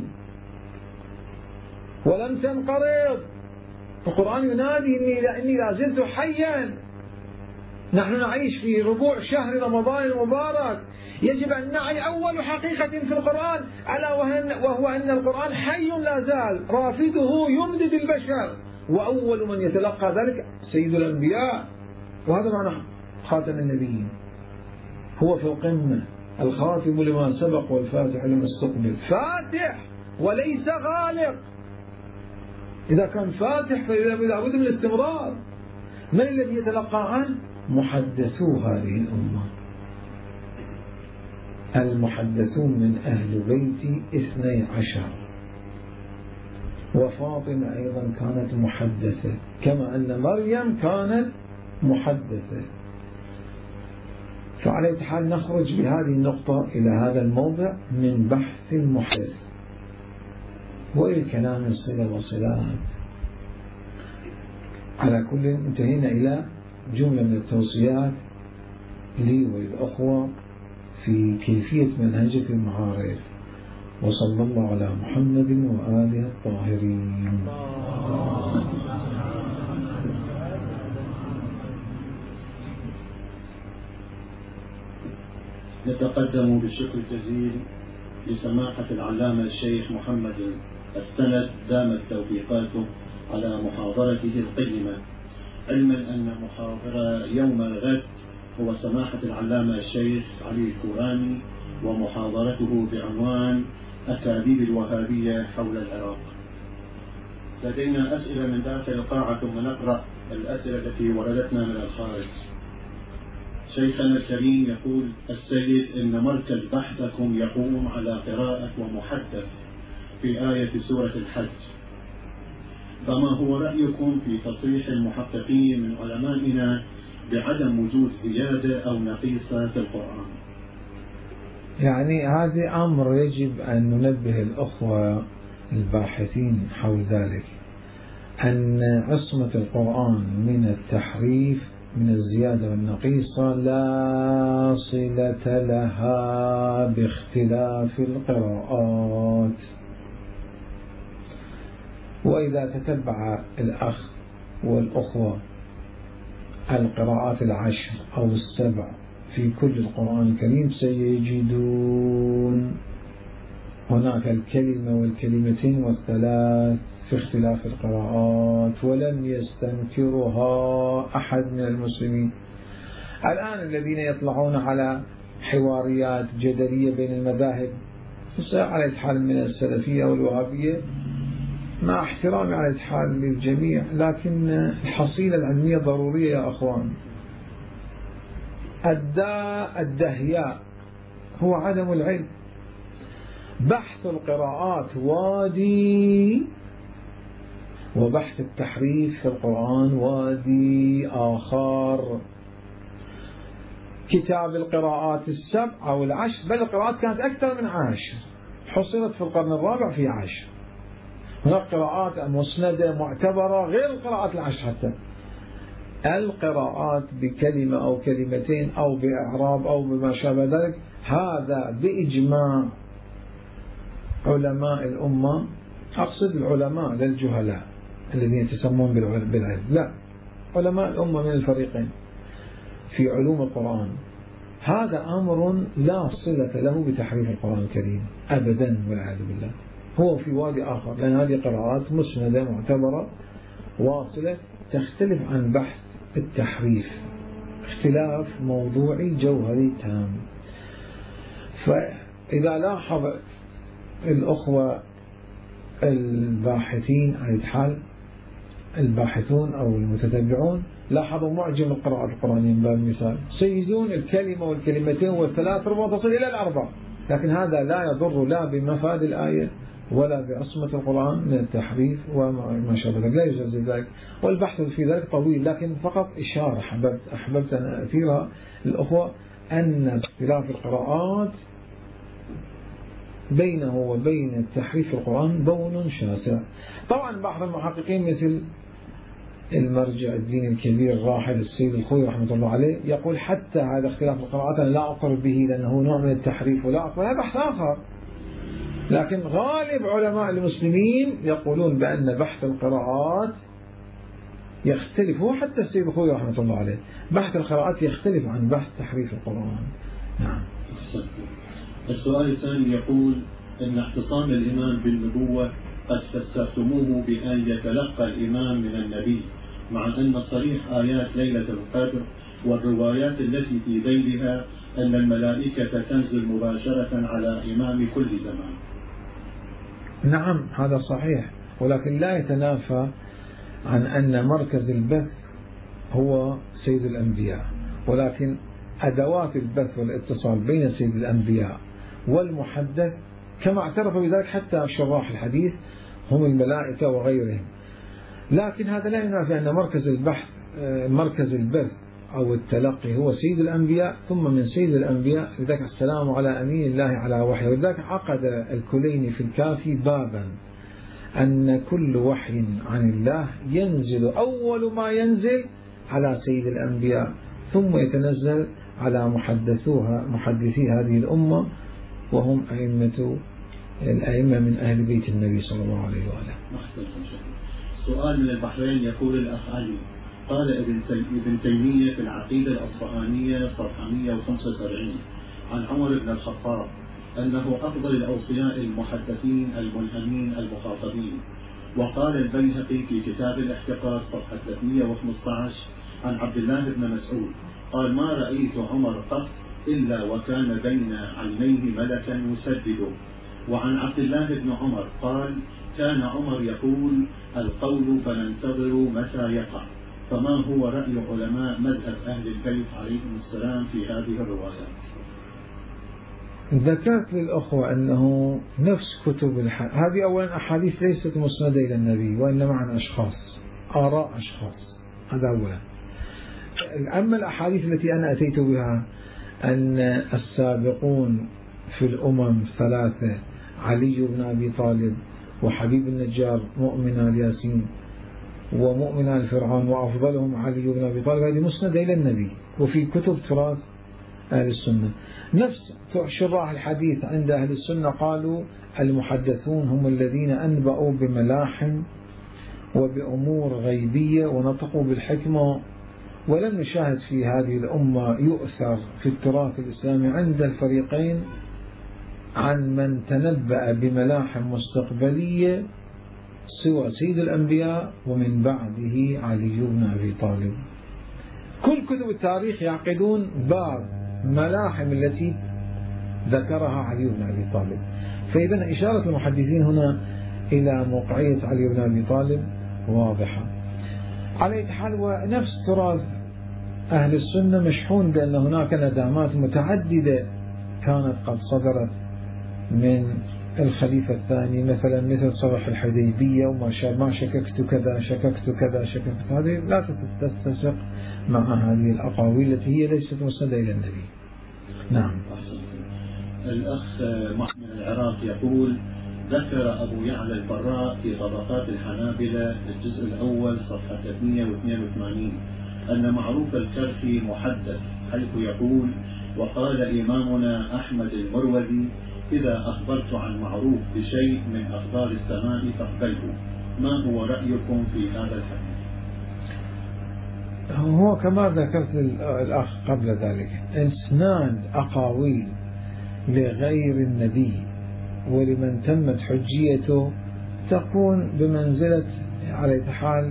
ولن تنقرض. القرآن ينادي إني لا زلت حيا. نحن نعيش في ربوع شهر رمضان المبارك، يجب أن نعي أول حقيقة في القرآن ألا وهو أن القرآن حي لا زال رافده يمدد البشر، وأول من يتلقى ذلك سيد الأنبياء. وهذا معنى خاتم النبيين، هو في القمة، الخاتم لما سبق والفاتح لما استقبل، فاتح وليس غالق. إذا كان فاتح فإذا بد من الاستمرار. من الذي يتلقى عنه؟ محدثو هذه الأمة، المحدثون من أهل بيت 12، وفاطمة أيضا كانت محدثة كما أن مريم كانت محدثة. فعلى أي حال نخرج بهذه النقطة إلى هذا الموضع من بحث المحدث وإلى كلام الصلة والصلات. على كل انتهينا إلى جملة من التوصيات لي وللأخوة في كيفية منهجة المعارف. وصلى الله على محمد وآله الطاهرين. نتقدم بالشكر الجزيل لسماحة العلامة الشيخ محمد السند دامت توفيقاته على محاضرته القيمة، علما أن محاضر يوم الغد هو سماحة العلامة الشيخ علي الكوراني ومحاضرته بعنوان أكاذيب الوهابية حول العراق. لدينا أسئلة من داخل القاعة ثم نقرأ الأسئلة التي وردتنا من الخارج. شيخنا الكريم يقول السيد إن مركز بحثكم يقوم على قراءة ومحدث في آية سورة الحج، فما هو رأيكم في تصريح المحققين من علمائنا بعدم وجود زيادة أو نقيصة في القرآن؟ يعني هذا أمر يجب أن ننبه الأخوة الباحثين حول ذلك، أن عصمة القرآن من التحريف من الزيادة والنقيصة لا صلة لها باختلاف القراءات. وإذا تتبع الأخ والأخوة القراءات 10 أو 7 في كل القرآن الكريم سيجدون هناك الكلمة والكلمتين والثلاث في اختلاف القراءات، ولم يستنكرها أحد من المسلمين. الآن الذين يطلعون على حواريات جدلية بين المذاهب على الحال من السلفية والوهابية، مع احترامي على الحال للجميع، لكن الحصيلة العلمية ضرورية يا أخوان. الدهياء هو عدم العلم. بحث القراءات وادي، وبحث التحريف في القرآن وادي آخر. كتاب القراءات ال7 أو ال10، بل القراءات كانت أكثر من 10، حصلت في القرن الرابع في 10. هناك قراءات مسندة معتبرة غير القراءات ال10 حتى. القراءات بكلمة أو كلمتين أو بإعراب أو بما شابه ذلك، هذا بإجماع علماء الأمة. أقصد العلماء للجهلاء الذين يتسمون بالعلم، لا، علماء الأمة من الفريقين في علوم القرآن. هذا أمر لا صلة له بتحريف القرآن الكريم أبدا والعياذ بالله. هو في وادي آخر، لأن هذه قراءات مسندة معتبرة واصلة تختلف عن بحث التحريف اختلاف موضوعي جوهري تام. فإذا لاحظ الأخوة الباحثين عن الحال، الباحثون أو المتتبعون، لاحظوا معجم القراءات القرآنية باب المثال سيزون الكلمة والكلمتين والثلاث ربما تصل إلى الأربع، لكن هذا لا يضر لا بمفاد الآية ولا بعصمة القرآن من التحريف وما شابه ذلك، لا يجوز ذلك. والبحث في ذلك طويل، لكن فقط إشارة أحببت أن أثيرها الأخوة أن اختلاف القراءات بينه وبين التحريف في القرآن بون شاسع. طبعا بعض المحققين مثل المرجع الديني الكبير الراحل السيد الخوي رحمة الله عليه يقول حتى هذا اختلاف القراءات أنا لا أقر به لأنه نوع من التحريف ولا أقر، هذا بحث آخر. لكن غالب علماء المسلمين يقولون بأن بحث القراءات يختلف، هو حتى السيد الخوي رحمة الله عليه بحث القراءات يختلف عن بحث تحريف القرآن. نعم. السؤال الثاني يقول أن اعتصام الإمام بالنبوة قد فسرتموه بأن يتلقى الإمام من النبي، مع أن صريح آيات ليلة القدر والروايات التي في ذيلها أن الملائكة تنزل مباشرة على إمام كل زمان. نعم هذا صحيح، ولكن لا يتنافى عن أن مركز البث هو سيد الأنبياء، ولكن أدوات البث والاتصال بين سيد الأنبياء والمحدث كما اعترف بذلك حتى شراح الحديث هم الملائكة وغيرهم. لكن هذا لا ينافي أن مركز البث أو التلقي هو سيد الأنبياء، ثم من سيد الأنبياء لذلك السلام على أمين الله على وحي. ولذلك عقد الكليني في الكافي بابا أن كل وحي عن الله ينزل أول ما ينزل على سيد الأنبياء، ثم يتنزل على محدثي هذه الأمة وهم الأئمة من أهل بيت النبي صلى الله عليه وآله. سؤال من البحرين يقول الأخ علي قال ابن تيمية في العقيدة الأصفهانية صفحة 175 عن عمر بن الخطاب أنه أفضل الأوصياء المحدثين الملهمين المخاطبين. وقال البيهقي في كتاب الاحتقار صفحة 315 عن عبد الله بن مسعود قال ما رأيت عمر قط إلا وكان بين عينيه ملكا يسدده. وعن عبد الله بن عمر قال كان عمر يقول القول فننتظر متى يقع. فما هو رأي علماء مذهب أهل البيت عليهم السلام في هذه الروايات؟ ذكرت للأخوة أنه نفس كتب هذه أولا أحاديث ليست مسندة إلى النبي وإنما عن أشخاص، آراء أشخاص، هذا أولا. أما الأحاديث التي أنا أتيت بها أن السابقون في الأمم ثلاثة علي بن أبي طالب وحبيب النجار مؤمن الياسين ومؤمن الفرعون وأفضلهم علي بن أبي طالب، هذه مسندة إلى النبي وفي كتب تراث أهل السنة. نفس شراح الحديث عند أهل السنة قالوا المحدثون هم الذين أنبأوا بملاحم وبأمور غيبية ونطقوا بالحكمة. ولم نشاهد في هذه الأمة يؤثر في التراث الإسلامي عند الفريقين عن من تنبأ بملاحم مستقبلية سوى سيد الأنبياء ومن بعده علي بن أبي طالب. كل كتب التاريخ يعقدون باب ملاحم التي ذكرها علي بن أبي طالب. فإذا إشارة المحدثين هنا إلى موقعية علي بن أبي طالب واضحة. على أي حال ونفس تراث أهل السنة مشحون بأن هناك ندامات متعددة كانت قد صدرت من الخليفة الثاني، مثلا مثل صلح الحديبية وما شككت كذا شككت كذا شككت، هذه لا تتسق مع هذه الأقاويل التي هي ليست مسندة إلى النبي. نعم. الأخ محمد العراق يقول: ذكر أبو يعلى البراء في طبقات الحنابلة الجزء الأول صفحة 382 أن معروف الكرخي محدث، حيث يقول: وقال إمامنا أحمد المروزي: إذا أخبرت عن معروف بشيء من أخبار السماء فاقبله. ما هو رأيكم في هذا الحديث؟ هو كما ذكرت الأخ قبل ذلك، إسناد أقاويل لغير النبي ولمن تمت حجيته تكون بمنزلة على حال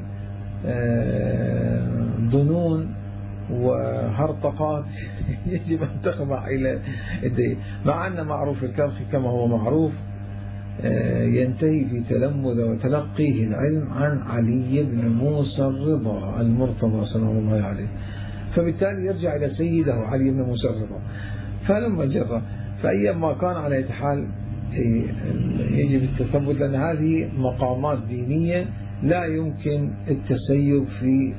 ظنون وهرطقات يجب أن تخضع إلى الدين، مع أن معروف الكرخي كما هو معروف ينتهي في تلمذ وتلقيه العلم عن علي بن موسى الرضا المرتضى سلام الله عليه، فبالتالي يرجع إلى سيده علي بن موسى الرضا. فلما جرى فأيما كان على حال يجب التثبت، لأن هذه مقامات دينية لا يمكن التسيب في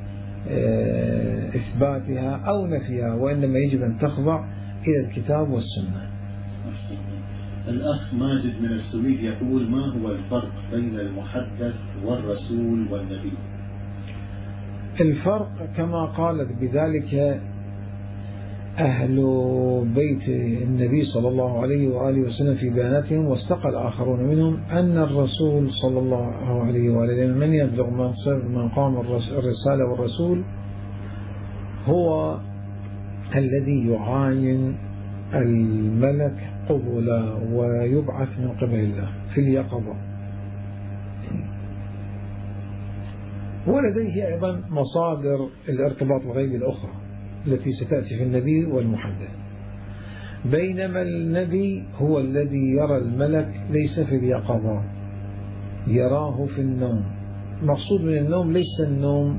إثباتها أو نفيها، وإنما يجب أن تخضع إلى الكتاب والسنة. الأخ ماجد من السويد يقول: ما هو الفرق بين المحدث والرسول والنبي؟ الفرق كما قالت بذلك أهل بيت النبي صلى الله عليه وآله وسلم في بياناتهم، واستقى الآخرون منهم، أن الرسول صلى الله عليه وآله من يبلغ مقام الرسالة والرسول هو الذي يعاين الملك قبلا ويبعث من قبل الله في اليقظة، ولديه أيضا مصادر الارتباط الغيبي الأخرى التي ستأتي في النبي والمحدث. بينما النبي هو الذي يرى الملك ليس في اليقظة، يراه في النوم. مقصود من النوم ليس النوم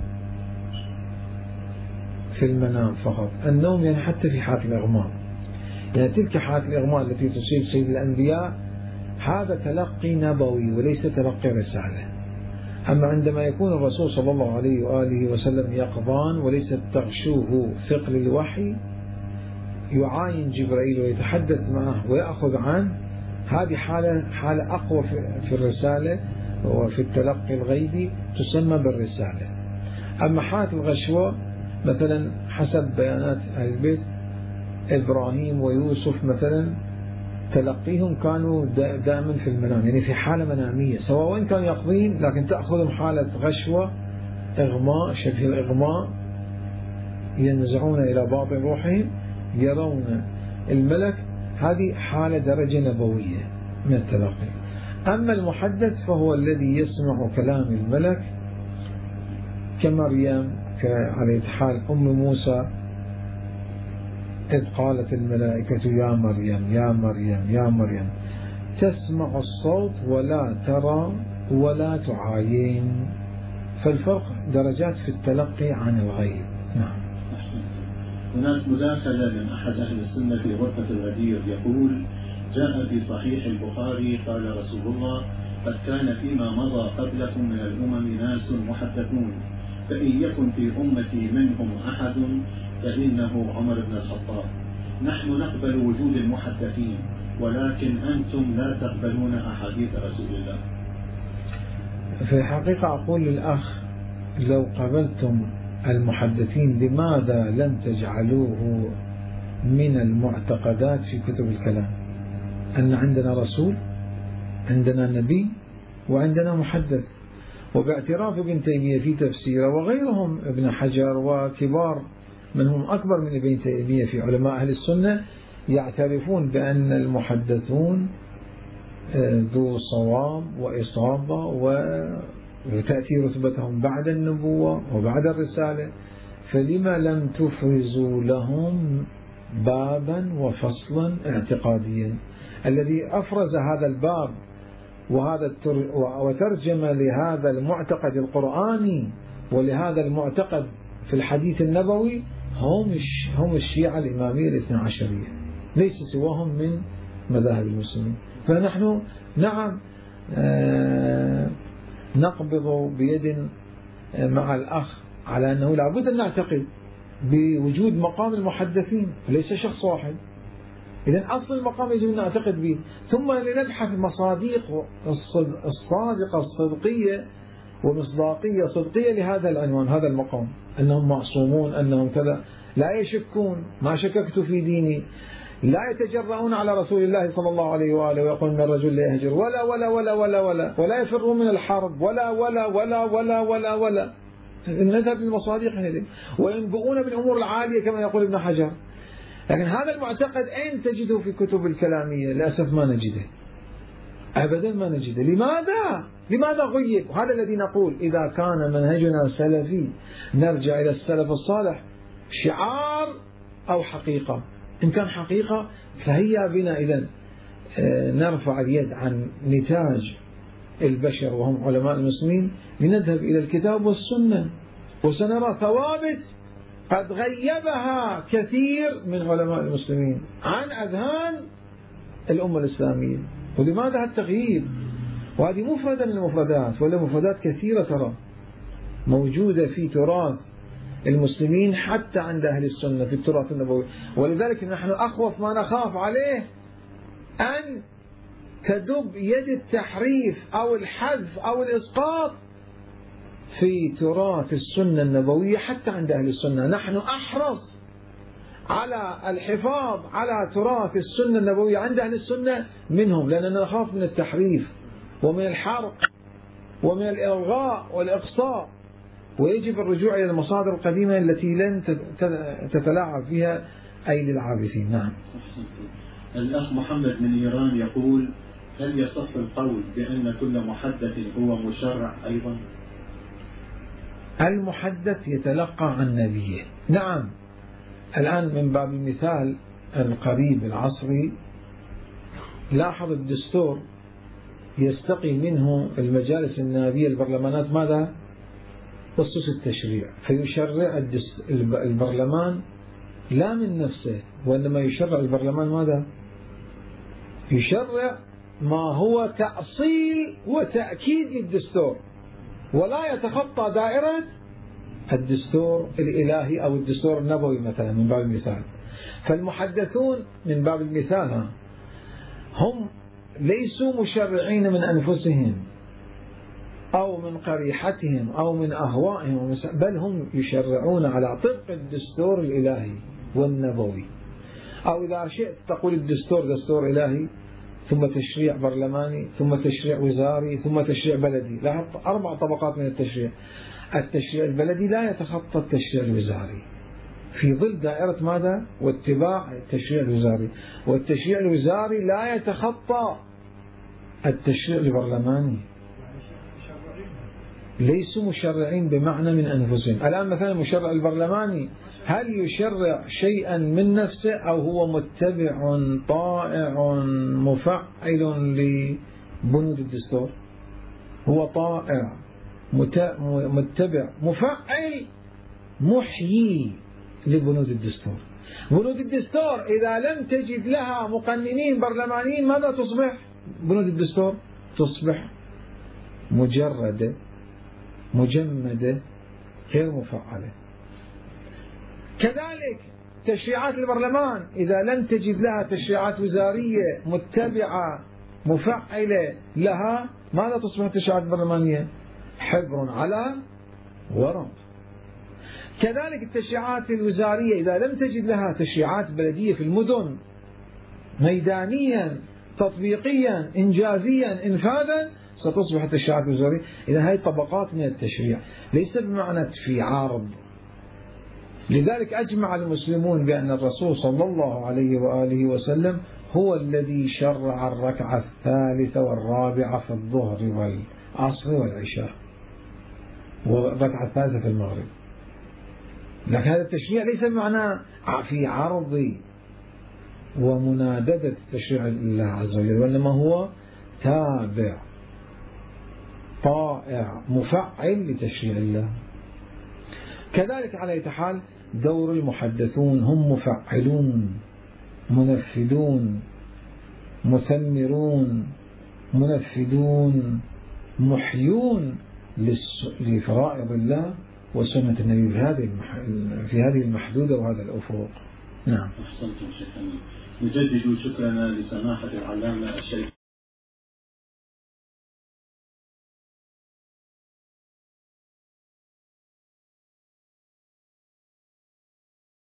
في المنام فقط، النوم يعني حتى في حالة الإغماء، يعني تلك حالة الإغماء التي تصيب سيد الأنبياء هذا تلقي نبوي وليس تلقي رسالة. أما عندما يكون الرسول صلى الله عليه وآله وسلم يقظان وليس تغشوه ثقل الوحي، يعاين جبرائيل ويتحدث معه ويأخذ عنه، هذه حالة أقوى في الرسالة وفي التلقي الغيبي تسمى بالرسالة. أما حالة الغشوة مثلا حسب بيانات أهل البيت إبراهيم ويوسف مثلا تلقيهم كانوا دائما في المنام، يعني في حالة منامية، سواء وين كانوا يقظين لكن تأخذهم حالة غشوة إغماء شبه الإغماء، ينزعون إلى باطن روحهم يرون الملك، هذه حالة درجة نبوية من التلقي. أما المحدث فهو الذي يسمع كلام الملك كمريم على حال أم موسى إذ قالت الملائكة يا مريم يا مريم يا مريم، تسمع الصوت ولا ترى ولا تعاين، فالفرق درجات في التلقي عن الغيب. نعم. هناك مداخلة من أحد أهل السنة في غرفة الغدير يقول: جاء في صحيح البخاري قال رسول الله: قد كان فيما مضى قبلكم من الأمم ناس محدثون، فإن يكن في أمتي منهم أحد فإنه عمر بن الخطاب. نحن نقبل وجود المحدثين، ولكن أنتم لا تقبلون أحاديث رسول الله. في الحقيقة أقول للأخ: لو قبلتم المحدثين لماذا لم تجعلوه من المعتقدات في كتب الكلام؟ أن عندنا رسول، عندنا نبي، وعندنا محدث. وباعتراف ابن تيمية في تفسيره وغيرهم ابن حجر وكبار من هم أكبر من ابن تيمية في علماء أهل السنة يعترفون بأن المحدثون ذو صواب وإصابة وتأتي رتبتهم بعد النبوة وبعد الرسالة، فلما لم تفرزوا لهم بابا وفصلا اعتقاديا؟ الذي أفرز هذا الباب وترجم لهذا المعتقد القرآني ولهذا المعتقد في الحديث النبوي هم الشيعة الإمامية الاثنى عشرية. ليس سواهم من مذاهب المسلمين. فنحن نعم نقبض بيد مع الأخ على أنه لابد أن نعتقد بوجود مقام المحدثين ليس شخص واحد. إذن أصل المقام يجب أن نعتقد به، ثم لنبحث مصادق الصادقة الصدقية ومصداقية صدقية لهذا العنوان، هذا المقام، أنهم معصومون، أنهم كذا، لا يشكون، ما شككت في ديني، لا يتجرؤون على رسول الله صلى الله عليه وآله ويقول أن الرجل لا يهجر ولا ولا ولا ولا ولا ولا يفرون من الحرب ولا ولا ولا ولا ولا ولا. نذهب للمصادق هذه وينبؤون بالأمور العالية كما يقول ابن حجر. لكن هذا المعتقد أين تجده في كتب الكلامية؟ للأسف ما نجده، أبدا ما نجده. لماذا غيب؟ وهذا الذي نقول إذا كان منهجنا سلفي نرجع إلى السلف الصالح شعار أو حقيقة. إن كان حقيقة فهيا بنا إذن نرفع اليد عن نتاج البشر وهم علماء المسلمين لنذهب إلى الكتاب والسنة، وسنرى ثوابت قد غيبها كثير من علماء المسلمين عن أذهان الأمة الإسلامية. ولماذا التغييب؟ وهذه مفردة من المفردات، ولا مفردات كثيرة ترى موجودة في تراث المسلمين حتى عند أهل السنة في التراث النبوي. ولذلك نحن أخوف ما نخاف عليه أن تدب يد التحريف أو الحذف أو الإسقاط في تراث السنة النبوية حتى عند أهل السنة. نحن أحرص على الحفاظ على تراث السنة النبوية عند أهل السنة منهم، لأننا نخاف من التحريف ومن الحرق ومن الإلغاء والإقصاء، ويجب الرجوع إلى المصادر القديمة التي لن تتلاعب فيها أيدي العابثين. نعم. الأخ محمد من إيران يقول: هل يصح القول بأن كل محدث هو مشرع أيضا؟ المحدث يتلقى عن نبيه. نعم. الآن من باب المثال القريب العصري لاحظ الدستور يستقي منه المجالس النيابية البرلمانات ماذا؟ خصوص التشريع، فيشرع البرلمان لا من نفسه، وإنما يشرع البرلمان ماذا؟ يشرع ما هو تأصيل وتأكيد للدستور، ولا يتخطى دائرة الدستور الإلهي أو الدستور النبوي مثلا من باب المثال. فالمحدثون من باب المثال هم ليسوا مشرعين من أنفسهم أو من قريحتهم أو من أهوائهم، بل هم يشرعون على طبق الدستور الإلهي والنبوي. أو إذا شئت تقول الدستور دستور إلهي، ثم تشريع برلماني، ثم تشريع وزاري، ثم تشريع بلدي. لاحظ 4 طبقات من التشريع. التشريع البلدي لا يتخطى التشريع الوزاري في ظل دائرة ماذا؟ واتباع التشريع الوزاري. والتشريع الوزاري لا يتخطى التشريع البرلماني. ليسوا مشرعين بمعنى من أنفسهم. الآن مثلا المشرع البرلماني هل يشرع شيئا من نفسه أو هو متبع طائع مفعل لبنود الدستور؟ هو طائع متبع مفعل محيي لبنود الدستور. بنود الدستور إذا لم تجد لها مقننين برلمانيين ماذا تصبح؟ بنود الدستور تصبح مجردة مجمدة غير مفعلة. كذلك تشريعات البرلمان إذا لم تجد لها تشريعات وزارية متبعة مفعلة لها ماذا تصبح التشريعات البرلمانية؟ حبر على ورق. كذلك التشريعات الوزارية إذا لم تجد لها تشريعات بلدية في المدن ميدانيا تطبيقيا إنجازيا إنفاذا ستصبح التشريعات الوزارية. إذا هذه طبقات من التشريع ليس بمعنى في عارض. لذلك أجمع المسلمون بأن الرسول صلى الله عليه وآله وسلم هو الذي شرع الركعة الثالثة والرابعة في الظهر والعصر والعشاء، والركعة الثالثة في المغرب. لكن هذا التشريع ليس بمعنى في عرض ومناددة تشريع الله عز وجل، وإنما هو تابع طائع مفعل لتشريع الله. كذلك على أي حال دور المحدثون هم مفعلون منفذون مثمرون منفذون محيون لفرائض الله وسنة النبي في هذه المحدودة وهذا الأفق. نعم. أحسنتم شيخنا. نجدد شكرنا لسماحة العلامة الشيخ